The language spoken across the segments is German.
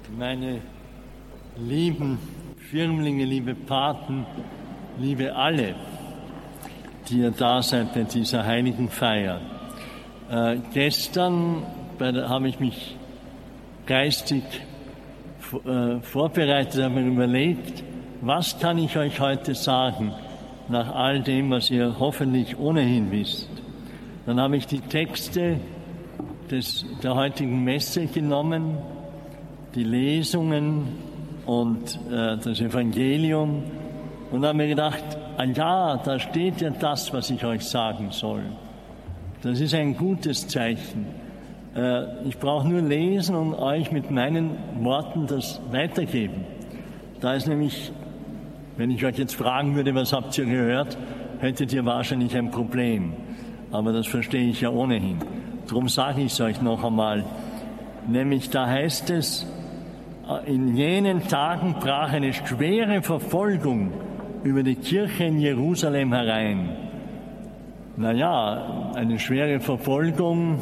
Meine lieben Firmlinge, liebe Paten, liebe alle, die ihr da seid bei dieser heiligen Feier. Gestern habe ich mich geistig vorbereitet, habe mir überlegt, was kann ich euch heute sagen, nach all dem, was ihr hoffentlich ohnehin wisst. Dann habe ich die Texte der heutigen Messe genommen, die Lesungen und das Evangelium und habe mir gedacht, ja, da steht ja das, was ich euch sagen soll. Das ist ein gutes Zeichen. Ich brauche nur lesen und euch mit meinen Worten das weitergeben. Da ist nämlich, wenn ich euch jetzt fragen würde, was habt ihr gehört, hättet ihr wahrscheinlich ein Problem. Aber das verstehe ich ja ohnehin. Darum sage ich es euch noch einmal. Nämlich da heißt es, in jenen Tagen brach eine schwere Verfolgung über die Kirche in Jerusalem herein. Naja, eine schwere Verfolgung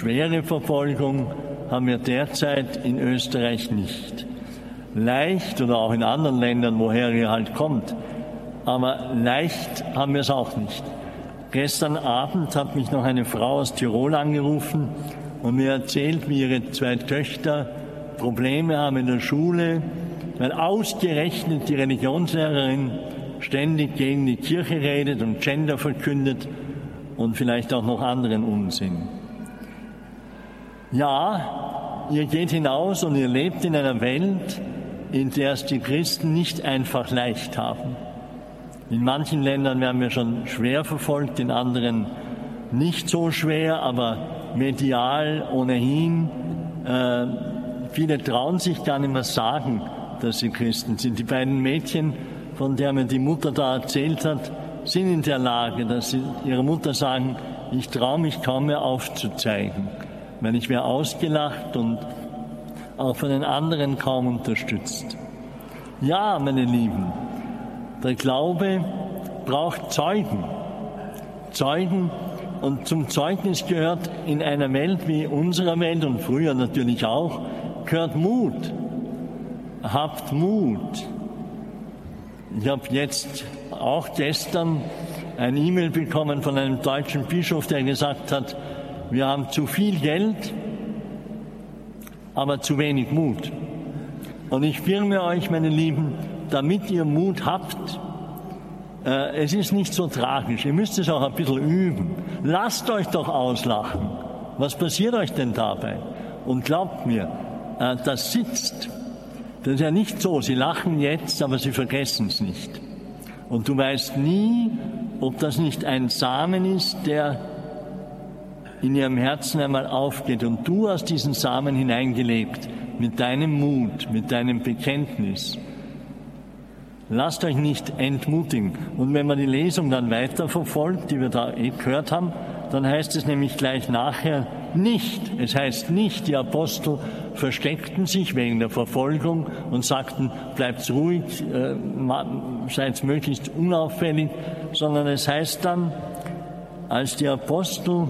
haben wir derzeit in Österreich nicht. Leicht oder auch in anderen Ländern, woher ihr halt kommt, aber leicht haben wir es auch nicht. Gestern Abend hat mich noch eine Frau aus Tirol angerufen und mir erzählt, wie ihre 2 Töchter Probleme haben in der Schule, weil ausgerechnet die Religionslehrerin ständig gegen die Kirche redet und Gender verkündet und vielleicht auch noch anderen Unsinn. Ja, ihr geht hinaus und ihr lebt in einer Welt, in der es die Christen nicht einfach leicht haben. In manchen Ländern werden wir schon schwer verfolgt, in anderen nicht so schwer, aber medial ohnehin. Viele trauen sich gar nicht mehr sagen, dass sie Christen sind. Die beiden Mädchen, von der mir die Mutter da erzählt hat, sind in der Lage, dass sie ihrer Mutter sagen, ich traue mich kaum mehr aufzuzeigen, weil ich wäre ausgelacht und auch von den anderen kaum unterstützt. Ja, meine Lieben, der Glaube braucht Zeugen. Zeugen, und zum Zeugnis gehört in einer Welt wie unserer Welt und früher natürlich auch, gehört Mut. Habt Mut. Ich habe jetzt auch gestern ein E-Mail bekommen von einem deutschen Bischof, der gesagt hat, wir haben zu viel Geld, aber zu wenig Mut. Und ich firme euch, meine Lieben, damit ihr Mut habt, es ist nicht so tragisch, ihr müsst es auch ein bisschen üben. Lasst euch doch auslachen. Was passiert euch denn dabei? Und glaubt mir, das sitzt. Das ist ja nicht so, sie lachen jetzt, aber sie vergessen es nicht. Und du weißt nie, ob das nicht ein Samen ist, der in ihrem Herzen einmal aufgeht. Und du hast diesen Samen hineingelebt, mit deinem Mut, mit deinem Bekenntnis. Lasst euch nicht entmutigen. Und wenn man die Lesung dann weiterverfolgt, die wir da gehört haben, dann heißt es nämlich gleich nachher nicht. Es heißt nicht, die Apostel versteckten sich wegen der Verfolgung und sagten, bleibt ruhig, seid möglichst unauffällig, sondern es heißt dann, als die Apostel,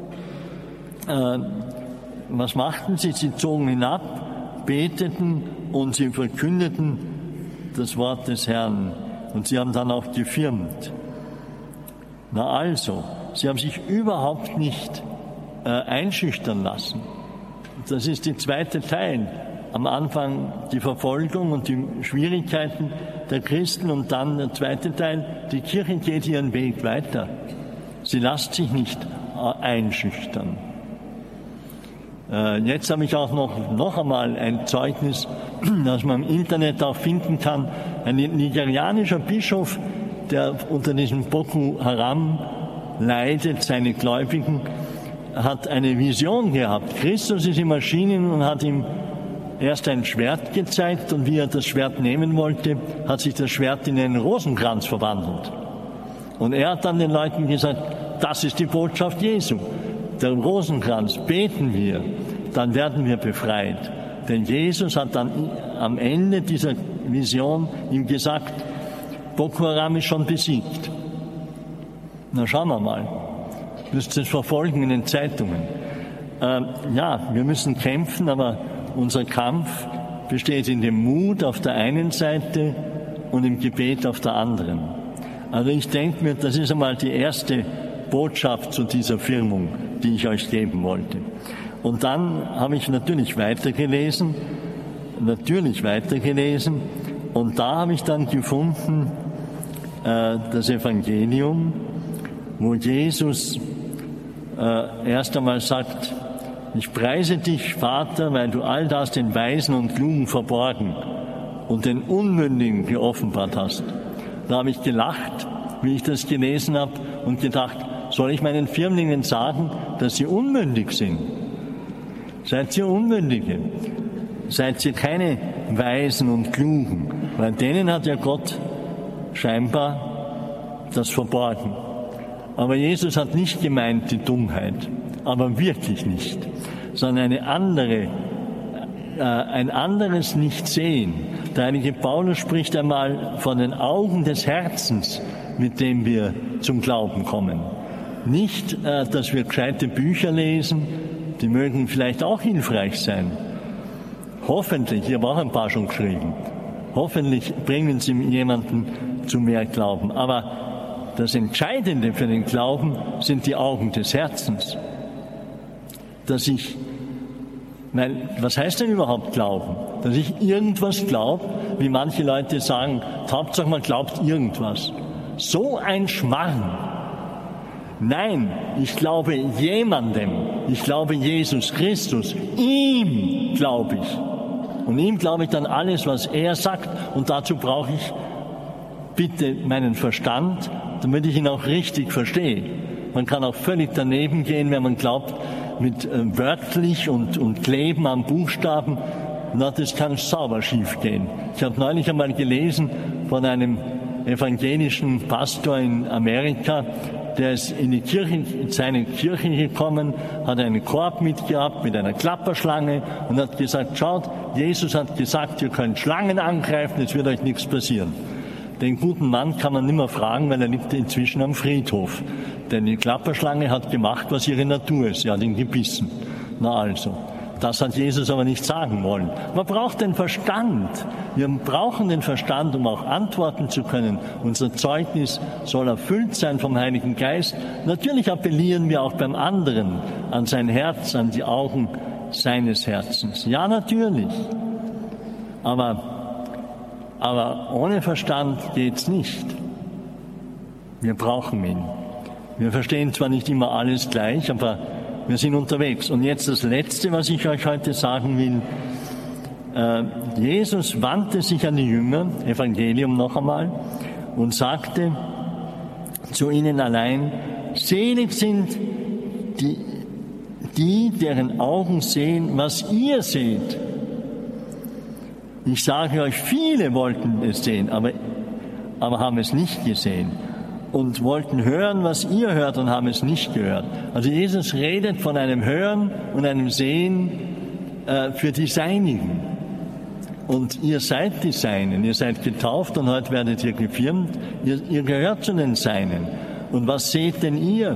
was machten sie? Sie zogen hinab, beteten und sie verkündeten das Wort des Herrn. Und sie haben dann auch gefirmt. Na also, sie haben sich überhaupt nicht einschüchtern lassen. Das ist der zweite Teil. Am Anfang die Verfolgung und die Schwierigkeiten der Christen und dann der zweite Teil, die Kirche geht ihren Weg weiter. Sie lässt sich nicht einschüchtern. Jetzt habe ich auch noch einmal ein Zeugnis, das man im Internet auch finden kann. Ein nigerianischer Bischof, der unter diesem Boko Haram leidet, seine Gläubigen, hat eine Vision gehabt. Christus ist ihm erschienen und hat ihm erst ein Schwert gezeigt und wie er das Schwert nehmen wollte, hat sich das Schwert in einen Rosenkranz verwandelt. Und er hat dann den Leuten gesagt, das ist die Botschaft Jesu. Der Rosenkranz, beten wir, dann werden wir befreit. Denn Jesus hat dann am Ende dieser Vision ihm gesagt, Boko Haram ist schon besiegt. Na, schauen wir mal. Müsst es verfolgen in den Zeitungen. Ja, wir müssen kämpfen, aber unser Kampf besteht in dem Mut auf der einen Seite und im Gebet auf der anderen. Also ich denke mir, das ist einmal die erste Botschaft zu dieser Firmung, die ich euch geben wollte. Und dann habe ich natürlich weitergelesen, und da habe ich dann gefunden, das Evangelium, wo Jesus erst einmal sagt, ich preise dich, Vater, weil du all das den Weisen und Klugen verborgen und den Unmündigen geoffenbart hast. Da habe ich gelacht, wie ich das gelesen habe, und gedacht, soll ich meinen Firmlingen sagen, dass sie unmündig sind? Seid ihr Unmündige? Seid ihr keine Weisen und Klugen? Weil denen hat ja Gott scheinbar das verborgen. Aber Jesus hat nicht gemeint die Dummheit, aber wirklich nicht, sondern ein anderes Nichtsehen. Der heilige Paulus spricht einmal von den Augen des Herzens, mit dem wir zum Glauben kommen. Nicht, dass wir gescheite Bücher lesen, die mögen vielleicht auch hilfreich sein. Hoffentlich, ich habe auch ein paar schon geschrieben, hoffentlich bringen sie jemanden zu mehr Glauben. Aber das Entscheidende für den Glauben sind die Augen des Herzens. Was heißt denn überhaupt Glauben? Dass ich irgendwas glaube, wie manche Leute sagen, Hauptsache man glaubt irgendwas. So ein Schmarrn. Nein, ich glaube jemandem. Ich glaube Jesus Christus. Ihm glaube ich. Und ihm glaube ich dann alles, was er sagt. Und dazu brauche ich bitte meinen Verstand, damit ich ihn auch richtig verstehe. Man kann auch völlig daneben gehen, wenn man glaubt, mit wörtlich und Kleben am Buchstaben, na, das kann sauber schief gehen. Ich habe neulich einmal gelesen von einem evangelischen Pastor in Amerika, der ist in seine Kirche gekommen, hat einen Korb mitgehabt mit einer Klapperschlange und hat gesagt, schaut, Jesus hat gesagt, ihr könnt Schlangen angreifen, es wird euch nichts passieren. Den guten Mann kann man nicht mehr fragen, weil er liegt inzwischen am Friedhof. Denn die Klapperschlange hat gemacht, was ihre Natur ist. Sie hat ihn gebissen. Na also, das hat Jesus aber nicht sagen wollen. Man braucht den Verstand. Wir brauchen den Verstand, um auch antworten zu können. Unser Zeugnis soll erfüllt sein vom Heiligen Geist. Natürlich appellieren wir auch beim anderen an sein Herz, an die Augen seines Herzens. Ja, natürlich. Aber ohne Verstand geht's nicht. Wir brauchen ihn. Wir verstehen zwar nicht immer alles gleich, aber wir sind unterwegs. Und jetzt das Letzte, was ich euch heute sagen will. Jesus wandte sich an die Jünger, Evangelium noch einmal, und sagte zu ihnen allein, selig sind die, deren Augen sehen, was ihr seht. Ich sage euch, viele wollten es sehen, aber haben es nicht gesehen. Und wollten hören, was ihr hört, und haben es nicht gehört. Also Jesus redet von einem Hören und einem Sehen für die Seinigen. Und ihr seid die Seinen, ihr seid getauft und heute werdet ihr gefirmt. Ihr gehört zu den Seinen. Und was seht denn ihr?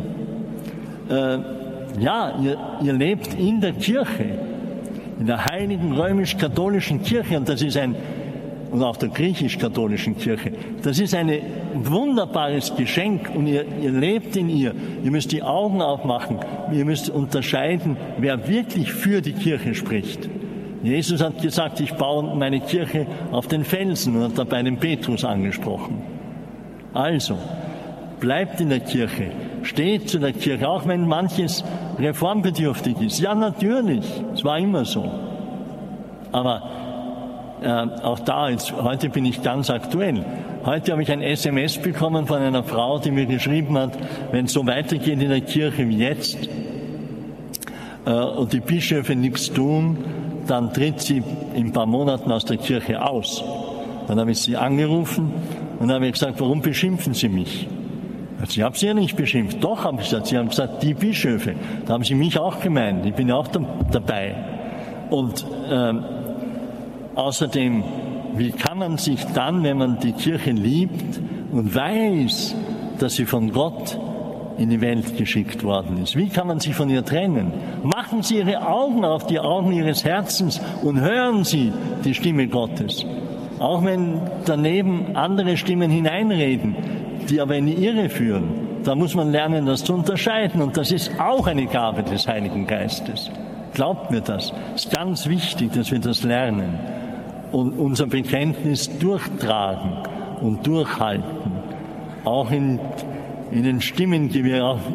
Ihr lebt in der Kirche, in der heiligen römisch-katholischen Kirche, und das ist und auch der griechisch-katholischen Kirche. Das ist ein wunderbares Geschenk, und ihr lebt in ihr. Ihr müsst die Augen aufmachen. Ihr müsst unterscheiden, wer wirklich für die Kirche spricht. Jesus hat gesagt, ich baue meine Kirche auf den Felsen, und hat dabei den Petrus angesprochen. Also, bleibt in der Kirche, steht zu der Kirche, auch wenn manches reformbedürftig ist. Ja, natürlich, es war immer so. Aber auch da, heute bin ich ganz aktuell. Heute habe ich ein SMS bekommen von einer Frau, die mir geschrieben hat, wenn es so weitergeht in der Kirche wie jetzt und die Bischöfe nichts tun, dann tritt sie in ein paar Monaten aus der Kirche aus. Dann habe ich sie angerufen und habe gesagt, warum beschimpfen Sie mich? Ich habe sie ja nicht beschimpft. Doch, habe ich gesagt. Sie haben gesagt, die Bischöfe. Da haben sie mich auch gemeint. Ich bin ja auch dabei. Und außerdem, wie kann man sich dann, wenn man die Kirche liebt und weiß, dass sie von Gott in die Welt geschickt worden ist. Wie kann man sich von ihr trennen? Machen Sie Ihre Augen auf, die Augen Ihres Herzens, und hören Sie die Stimme Gottes. Auch wenn daneben andere Stimmen hineinreden, die aber in die Irre führen. Da muss man lernen, das zu unterscheiden. Und das ist auch eine Gabe des Heiligen Geistes. Glaubt mir das. Es ist ganz wichtig, dass wir das lernen. Und unser Bekenntnis durchtragen und durchhalten. Auch in den Stimmen, die wir auch...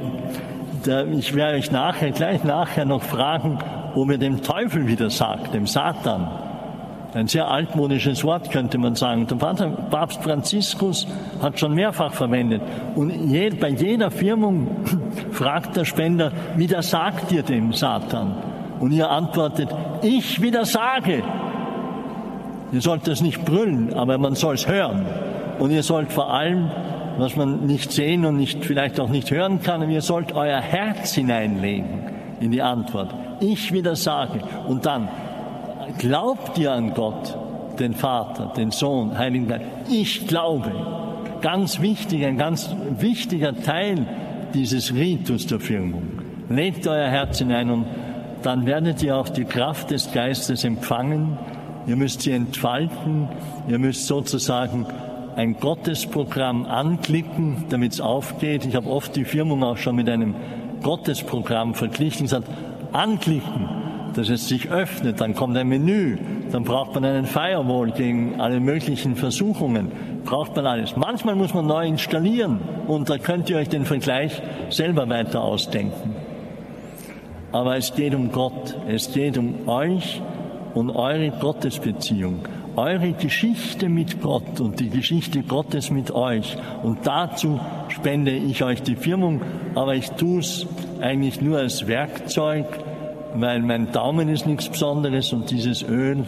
Ich werde euch gleich nachher noch fragen, ob ihr dem Teufel wieder sagt, dem Satan. Ein sehr altmodisches Wort, könnte man sagen. Der Papst Franziskus hat schon mehrfach verwendet. Und bei jeder Firmung fragt der Spender, widersagt ihr dem Satan? Und ihr antwortet, ich widersage. Ihr sollt das nicht brüllen, aber man soll es hören. Und ihr sollt vor allem, was man nicht sehen und vielleicht auch nicht hören kann, ihr sollt euer Herz hineinlegen in die Antwort. Ich widersage. Und dann, glaubt ihr an Gott, den Vater, den Sohn, Heiligen Geist? Ich glaube. Ganz wichtig, ein ganz wichtiger Teil dieses Ritus der Firmung. Legt euer Herz hinein und dann werdet ihr auch die Kraft des Geistes empfangen. Ihr müsst sie entfalten. Ihr müsst sozusagen ein Gottesprogramm anklicken, damit es aufgeht. Ich habe oft die Firmung auch schon mit einem Gottesprogramm verglichen. Gesagt, anklicken, dass es sich öffnet. Dann kommt ein Menü. Dann braucht man einen Firewall gegen alle möglichen Versuchungen. Braucht man alles. Manchmal muss man neu installieren. Und da könnt ihr euch den Vergleich selber weiter ausdenken. Aber es geht um Gott. Es geht um euch und eure Gottesbeziehung. Eure Geschichte mit Gott und die Geschichte Gottes mit euch. Und dazu spende ich euch die Firmung, aber ich tue es eigentlich nur als Werkzeug, weil mein Daumen ist nichts Besonderes und dieses Öl,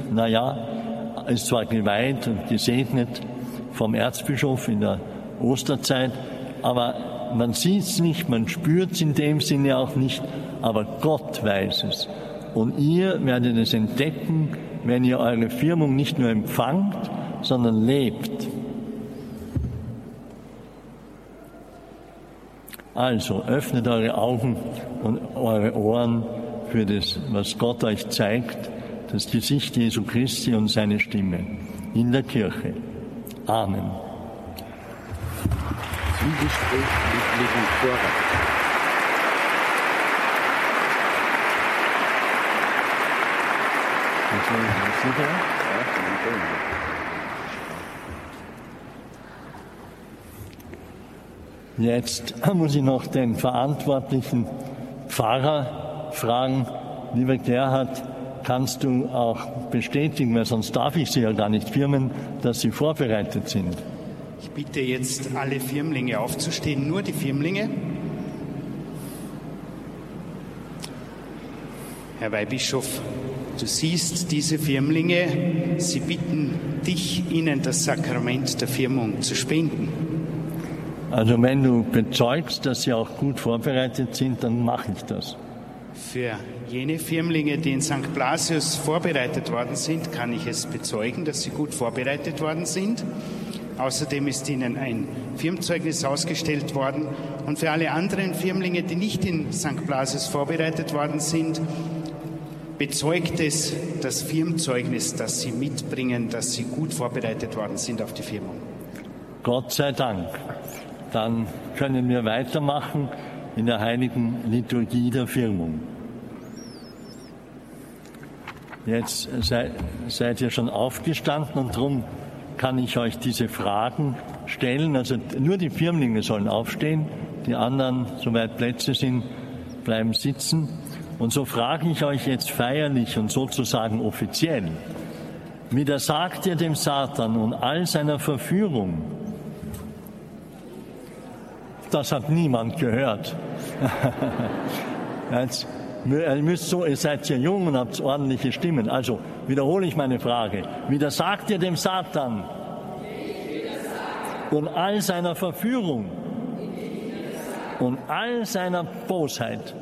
ist zwar geweiht und gesegnet vom Erzbischof in der Osterzeit, aber man sieht es nicht, man spürt es in dem Sinne auch nicht, aber Gott weiß es. Und ihr werdet es entdecken, wenn ihr eure Firmung nicht nur empfangt, sondern lebt. Also öffnet eure Augen und eure Ohren für das, was Gott euch zeigt, das Gesicht Jesu Christi und seine Stimme in der Kirche. Amen. Zwiegespräch mit Leben Vorrat. Jetzt muss ich noch den verantwortlichen Pfarrer fragen, lieber Gerhard, kannst du auch bestätigen, weil sonst darf ich Sie ja gar nicht firmen, dass Sie vorbereitet sind. Ich bitte jetzt alle Firmlinge aufzustehen, nur die Firmlinge. Herr Weihbischof, du siehst diese Firmlinge, sie bitten dich, ihnen das Sakrament der Firmung zu spenden. Also wenn du bezeugst, dass sie auch gut vorbereitet sind, dann mache ich das. Für jene Firmlinge, die in St. Blasius vorbereitet worden sind, kann ich es bezeugen, dass sie gut vorbereitet worden sind. Außerdem ist ihnen ein Firmzeugnis ausgestellt worden. Und für alle anderen Firmlinge, die nicht in St. Blasius vorbereitet worden sind, bezeugt es das Firmzeugnis, das sie mitbringen, dass sie gut vorbereitet worden sind auf die Firmung. Gott sei Dank. Dann können wir weitermachen in der heiligen Liturgie der Firmung. Jetzt seid ihr schon aufgestanden und darum kann ich euch diese Fragen stellen. Also nur die Firmlinge sollen aufstehen, die anderen, soweit Plätze sind, bleiben sitzen. Und so frage ich euch jetzt feierlich und sozusagen offiziell, widersagt ihr dem Satan und all seiner Verführung? Das hat niemand gehört. Jetzt, ihr seid ja jung und habt ordentliche Stimmen. Also wiederhole ich meine Frage. Widersagt ihr dem Satan und all seiner Verführung und all seiner Bosheit?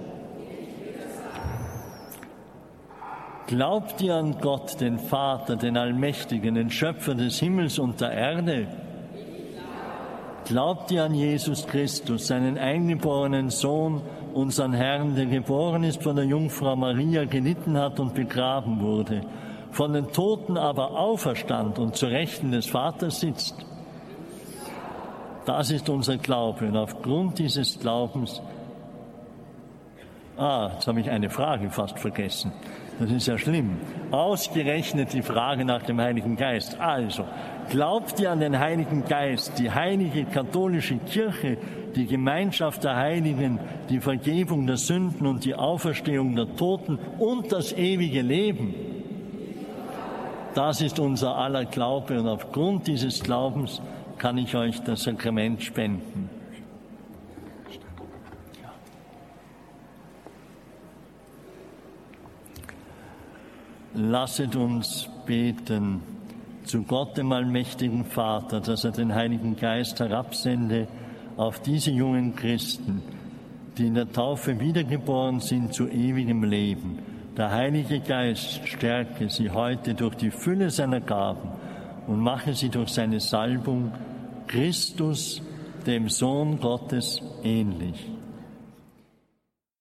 Glaubt ihr an Gott, den Vater, den Allmächtigen, den Schöpfer des Himmels und der Erde? Glaubt ihr an Jesus Christus, seinen eingeborenen Sohn, unseren Herrn, der geboren ist von der Jungfrau Maria, gelitten hat und begraben wurde, von den Toten aber auferstand und zur Rechten des Vaters sitzt? Das ist unser Glaube. Und aufgrund dieses Glaubens, jetzt habe ich eine Frage fast vergessen. Das ist ja schlimm. Ausgerechnet die Frage nach dem Heiligen Geist. Also, glaubt ihr an den Heiligen Geist, die heilige katholische Kirche, die Gemeinschaft der Heiligen, die Vergebung der Sünden und die Auferstehung der Toten und das ewige Leben? Das ist unser aller Glaube und aufgrund dieses Glaubens kann ich euch das Sakrament spenden. Lasset uns beten zu Gott, dem allmächtigen Vater, dass er den Heiligen Geist herabsende auf diese jungen Christen, die in der Taufe wiedergeboren sind zu ewigem Leben. Der Heilige Geist stärke sie heute durch die Fülle seiner Gaben und mache sie durch seine Salbung Christus, dem Sohn Gottes, ähnlich.